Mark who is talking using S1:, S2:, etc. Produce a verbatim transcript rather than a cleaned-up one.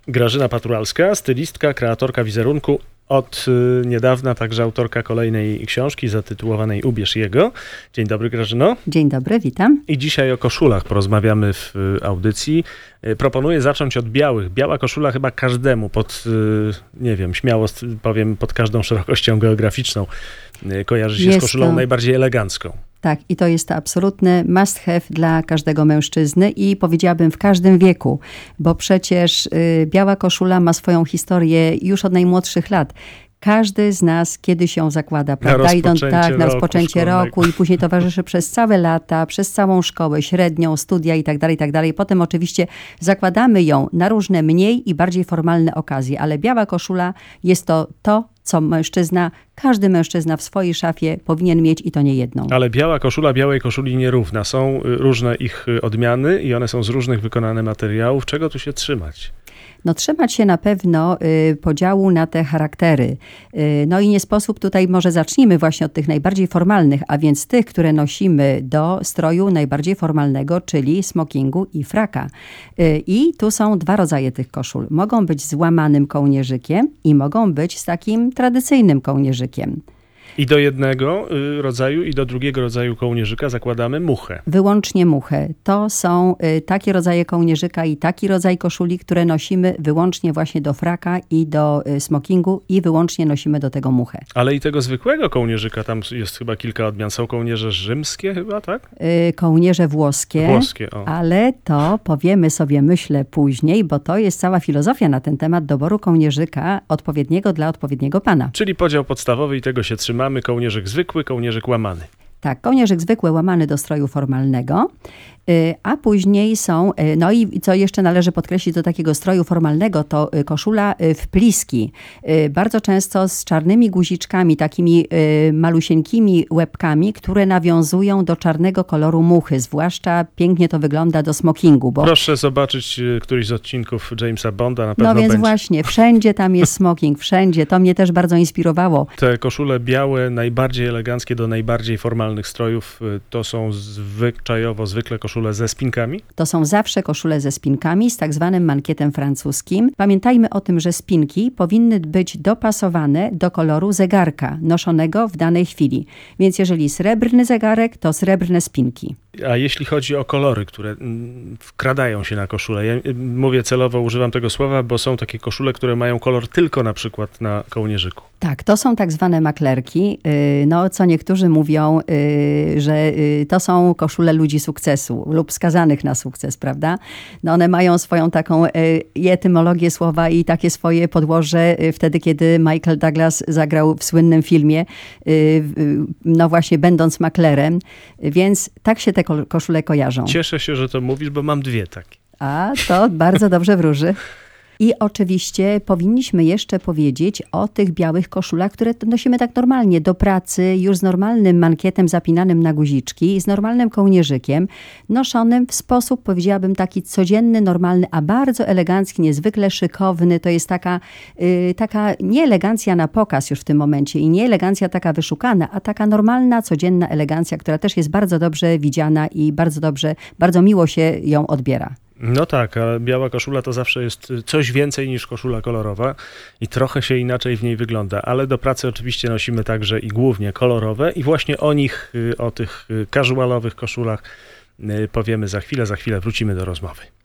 S1: Grażyna Paturalska, stylistka, kreatorka wizerunku, od y, niedawna także autorka kolejnej książki zatytułowanej Ubierz jego. Dzień dobry, Grażyno.
S2: Dzień dobry, witam.
S1: I dzisiaj o koszulach porozmawiamy w y, audycji. Y, proponuję zacząć od białych. Biała koszula chyba każdemu, pod, y, nie wiem, śmiało powiem, pod każdą szerokością geograficzną y, kojarzy się
S2: Jest
S1: z koszulą
S2: to...
S1: najbardziej elegancką.
S2: Tak, i to jest to absolutny must have dla każdego mężczyzny i powiedziałabym w każdym wieku, bo przecież y, biała koszula ma swoją historię już od najmłodszych lat. Każdy z nas kiedyś ją zakłada, prawda? Idąc tak, na rozpoczęcie roku i później towarzyszy przez całe lata, przez całą szkołę średnią, studia i tak dalej, i tak dalej. Potem oczywiście zakładamy ją na różne mniej i bardziej formalne okazje, ale biała koszula jest to to, co mężczyzna, każdy mężczyzna w swojej szafie powinien mieć i to nie jedną.
S1: Ale biała koszula białej koszuli nierówna. Są różne ich odmiany i one są z różnych wykonane materiałów. Czego tu się trzymać?
S2: No trzymać się na pewno y, podziału na te charaktery. Y, no i nie sposób tutaj, może zacznijmy właśnie od tych najbardziej formalnych, a więc tych, które nosimy do stroju najbardziej formalnego, czyli smokingu i fraka. Y, I tu są dwa rodzaje tych koszul. Mogą być z łamanym kołnierzykiem i mogą być z takim tradycyjnym kołnierzykiem.
S1: I do jednego y, rodzaju i do drugiego rodzaju kołnierzyka zakładamy muchę.
S2: Wyłącznie muchę. To są y, takie rodzaje kołnierzyka i taki rodzaj koszuli, które nosimy wyłącznie właśnie do fraka i do y, smokingu i wyłącznie nosimy do tego muchę.
S1: Ale i tego zwykłego kołnierzyka, tam jest chyba kilka odmian. Są kołnierze rzymskie chyba, tak?
S2: Y, kołnierze włoskie,
S1: włoskie o.
S2: Ale to powiemy sobie, myślę, później, bo to jest cała filozofia na ten temat doboru kołnierzyka odpowiedniego dla odpowiedniego pana.
S1: Czyli podział podstawowy i tego się trzymamy. Kołnierzyk zwykły, kołnierzyk łamany.
S2: Tak, kołnierzyk zwykły łamany do stroju formalnego, a później są, no i co jeszcze należy podkreślić do takiego stroju formalnego, to koszula w pliski. Bardzo często z czarnymi guziczkami, takimi malusieńkimi łebkami, które nawiązują do czarnego koloru muchy. Zwłaszcza pięknie to wygląda do smokingu. Bo...
S1: Proszę zobaczyć któryś z odcinków Jamesa Bonda, na pewno
S2: No więc
S1: będzie.
S2: właśnie, wszędzie tam jest smoking, wszędzie. To mnie też bardzo inspirowało.
S1: Te koszule białe, najbardziej eleganckie do najbardziej formalnych strojów, to są zwyczajowo zwykle koszule ze spinkami?
S2: To są zawsze koszule ze spinkami z tak zwanym mankietem francuskim. Pamiętajmy o tym, że spinki powinny być dopasowane do koloru zegarka noszonego w danej chwili. Więc jeżeli srebrny zegarek, to srebrne spinki.
S1: A jeśli chodzi o kolory, które wkradają się na koszulę, ja mówię celowo, używam tego słowa, bo są takie koszule, które mają kolor tylko na przykład na kołnierzyku.
S2: Tak, to są tak zwane maklerki. No, co niektórzy mówią, że to są koszule ludzi sukcesu lub skazanych na sukces, prawda? No one mają swoją taką i etymologię słowa i takie swoje podłoże wtedy, kiedy Michael Douglas zagrał w słynnym filmie, no właśnie będąc maklerem, więc tak się te koszule kojarzą.
S1: Cieszę się, że to mówisz, bo mam dwie takie.
S2: A, to bardzo dobrze wróży. I oczywiście powinniśmy jeszcze powiedzieć o tych białych koszulach, które nosimy tak normalnie do pracy, już z normalnym mankietem zapinanym na guziczki, z normalnym kołnierzykiem, noszonym w sposób, powiedziałabym, taki codzienny, normalny, a bardzo elegancki, niezwykle szykowny. To jest taka, yy, taka nie elegancja na pokaz już w tym momencie i nie elegancja taka wyszukana, a taka normalna, codzienna elegancja, która też jest bardzo dobrze widziana i bardzo dobrze, bardzo miło się ją odbiera.
S1: No tak, a biała koszula to zawsze jest coś więcej niż koszula kolorowa i trochę się inaczej w niej wygląda, ale do pracy oczywiście nosimy także i głównie kolorowe i właśnie o nich, o tych casualowych koszulach powiemy za chwilę, za chwilę wrócimy do rozmowy.